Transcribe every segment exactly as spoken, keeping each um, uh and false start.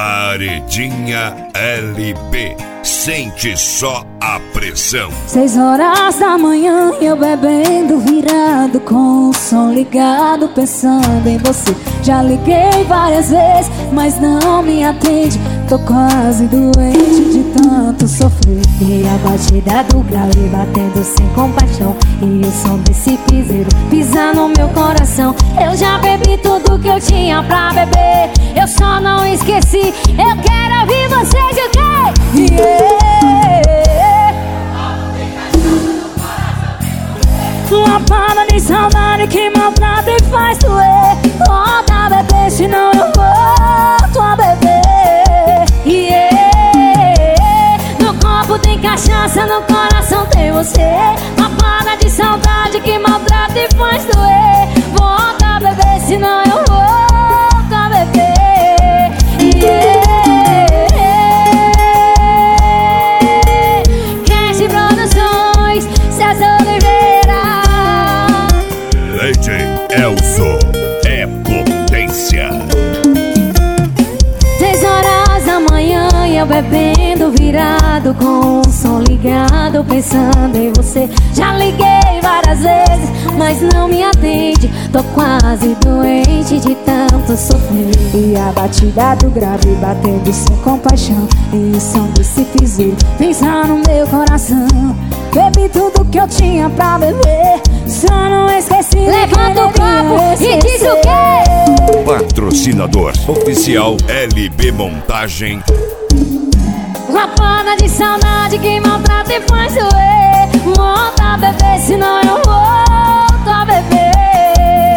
Paredinha L B, sente só a pressão. Seis horas da manhã eu bebendo, virado com o som ligado, pensando em você. Já liguei várias vezes, mas não me atende. Tô quase doente de tanto sofrer. E a batida do grave batendo sem compaixão, e o som desse piseiro pisa no meu coração. Eu já bebi tudo que eu tinha pra beber, eu só não esqueci. Eu quero ouvir vocês o quê? Yeah. Uma pana de saudade que maltrata e faz doer. Volta a beber, senão eu volto a beber. Yeah. No copo tem cachaça, no coração tem você. Uma pana de saudade que maltrata e faz doer. Volta a beber, senão eu volto a beber. Yeah. Cash Produções, César Oliveira. D J Elson é potência. Seis horas da manhã eu bebendo, virado com o som ligado, pensando em você. Já liguei várias vezes, mas não me atende. Tô quase doente de tanto sofrer. E a batida do grave batendo sem compaixão, e o som desse piseiro pensa no meu coração. Bebi tudo que eu tinha pra beber, só não esqueci. Levanta o copo e diz o quê? Patrocinador oficial L B Montagem. Uma pana de saudade que maltrata e faz doer. Volta a beber, senão eu volto a beber.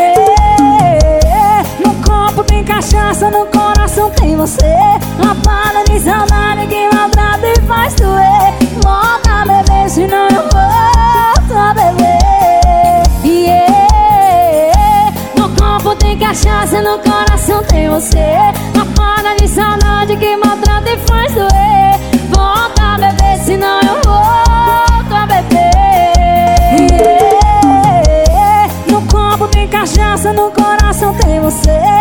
Yeah. No copo tem cachaça, no coração tem você. Uma pana de saudade que maltrata e faz doer. Volta a beber, senão eu volto a beber. Yeah. No copo tem cachaça, no coração tem você. Uma pana de saudade que maltrata e faz doer. Volta a beber, senão eu volto a beber. Yeah. No copo tem cachaça, no coração tem você.